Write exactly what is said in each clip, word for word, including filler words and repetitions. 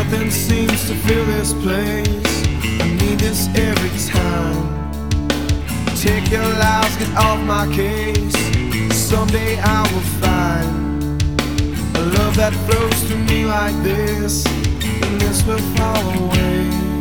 Nothing seems to fill this place. I need this every time. Take your lies, get off my case. Someday I will find a love that flows through me like this, and this will fall away.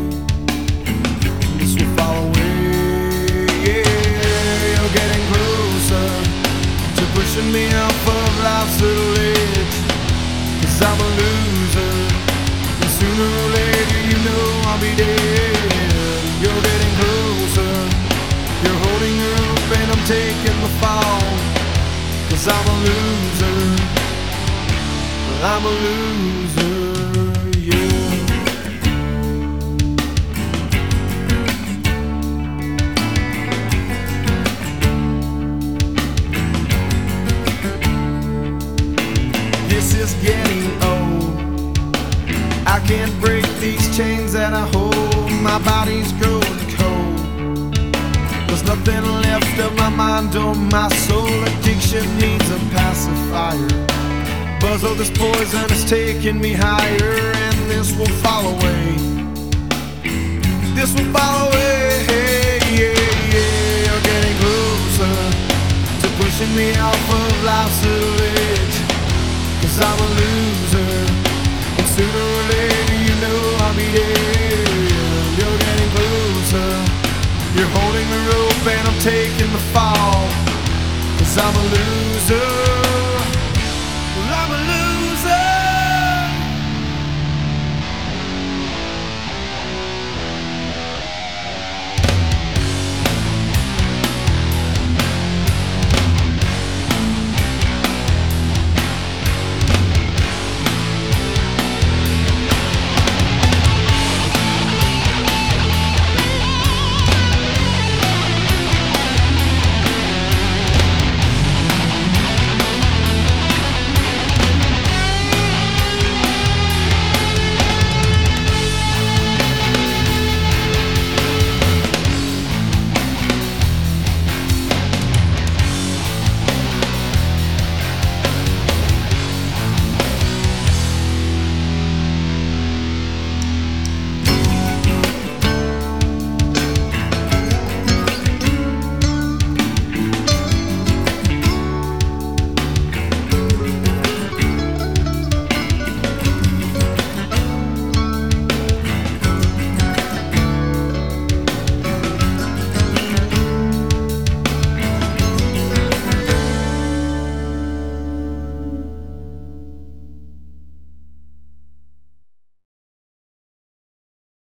This will fall away. Yeah, you're getting closer to pushing me off of life's little edge. 'Cause I'm a loser, and sooner or later you know I'll be dead. You're getting closer, you're holding her up and I'm taking the fall. 'Cause I'm a loser, I'm a loser, yeah. This is getting old. I can't break these chains that I hold. My body's growing cold. There's nothing left of my mind or my soul. Addiction needs a pacifier. Buzz of this poison is taking me higher, and this will fall away. This will fall away. Yeah, yeah, you're getting closer to pushing me off of life's little edge. 'Cause I'm a loser, and sooner or later you know I'll be dead. You're getting closer, you're holding the rope and I'm taking the fall. 'Cause I'm a loser.